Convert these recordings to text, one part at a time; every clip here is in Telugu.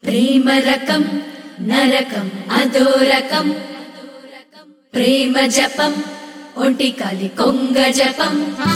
ప్రేమ రకం నరకం అదోరకం ప్రేమ జపం ఒంటికాలి కొంగ జపం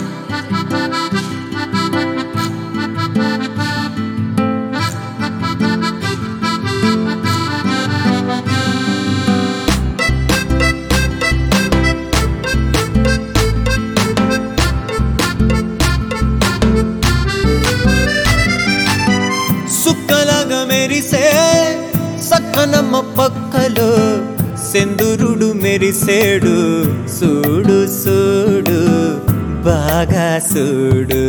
సుక్కలాగా మెరిసే సక్కనమ్మ పక్కలో సెందురుడు మెరిసేడు సూడు సూడు బాగా సూడు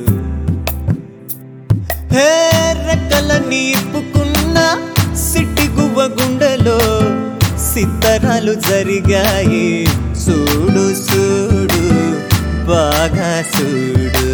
హే రెక్కలన్నీ ఇప్పుకున్న సిట్టి గువ్వ గుండెలో సిత్తరాలు జరిగాయి సూడు సూడు బాగా సూడు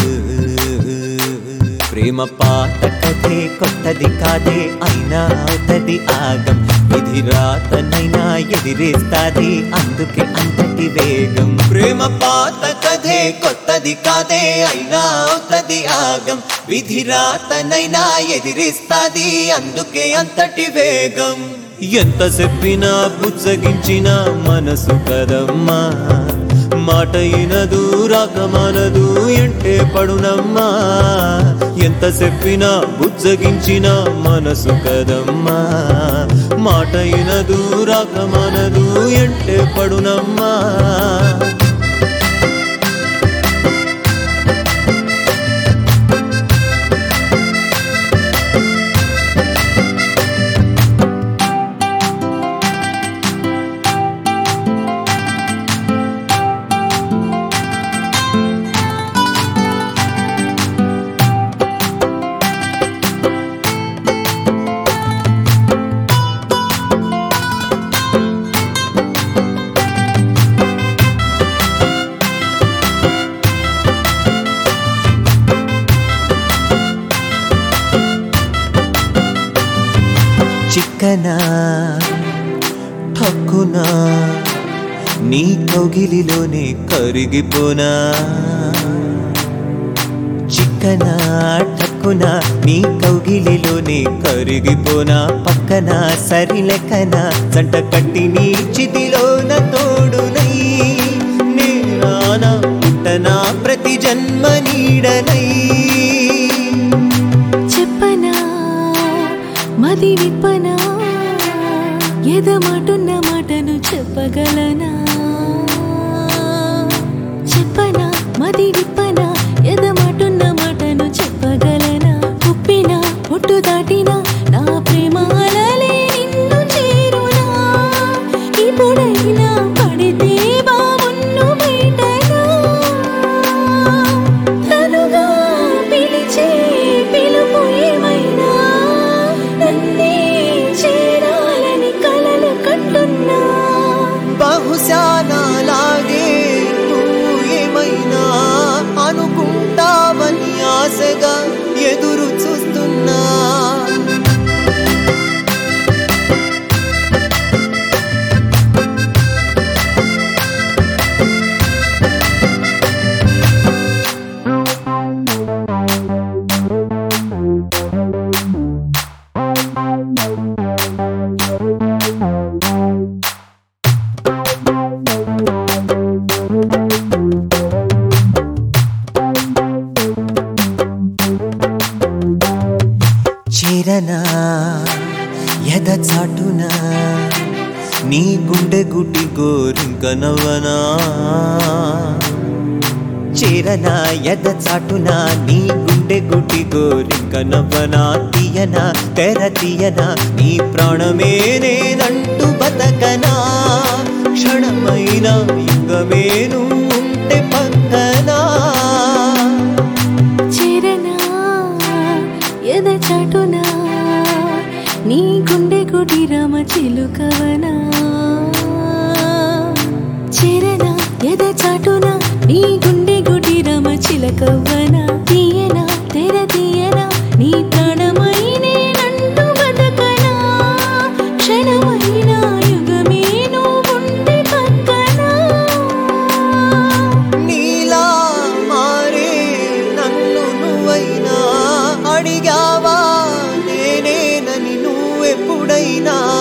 ప్రేమ పాత కథే కొత్తది కాదే అయినా అవుతది ఆగం విధి రాతనైనా ఎదిరేస్తాది అందుకే అంతటి వేగం ప్రేమ పాత కథే కొత్తది కాదే అయినా అవుతది ఆగం విధి రాతనైనా ఎదిరేస్తాది అందుకే అంతటి వేగం ఎంత చెప్పినా బుజ్జగించిన మనసు కదమ్మా మాట ఇనదు రాకమానదు ఎంటే పడునమ్మా ఎంత చెప్పినా బుజ్జగించిన మనసు కదమ్మా మాట ఇనదు రాకమానదు ఎంటే పడునమ్మా చిక్కనా ఠక్కునా నీ కౌగిలిలోనే కరిగిపోనా చిక్కనా ఠక్కునా నీ కౌగిలిలోనే కరిగిపోనా పక్కన సరిలెక్కన జంట కట్టి నీ చితిలోన తోడునై నేరానా పుట్టనా ప్రతి జన్మ నీడనై మది విప్పనా ఎదమాటున్న మాటను చెప్పగలనా చెప్పనా మది విప్పనా ఎదమాటున్న మాటను చెప్పగలనా ఉప్పినా ఒట్టు దాటినా నా ప్రేమ అలలే నిన్ను చేరునా ఇప్పుడైనా పడితే బావున్ను బయటనా తనుగా పిలిచే పిలుపు ఏమైనా బహుశా నాలాగే నువ్వు ఏమైనా అనుకుంటావని ఆశగా ఎదురు చూస్తున్నా చేరనా ఎద చాటునా నీ గుండె గుడ్డి గోరింక నవ్వనా చేరనా ఎద చాటునా నీ గుండె గుడ్డి గోరింక నవ్వనా తీయనా తెర తీయనా నీ ప్రాణమే నేనంటూ బతకనా క్షణమైన యుగమేను ఉంటే పక్కనా చాటునా నీ గుండె గుడి రామ చిలుకవనా చేరనా ఎద చాటునా నీ గుండె గుడి రామ చిలకవనా తీయనా తెర తీయనా నీ ప్రాణమై నేనంటూ బతకనా క్షణమైన యుగమే నువ్వుంటే పక్కనా నీలా మారే నన్ను నువ్వైనా అడిగావా నేనేనని నీకైనా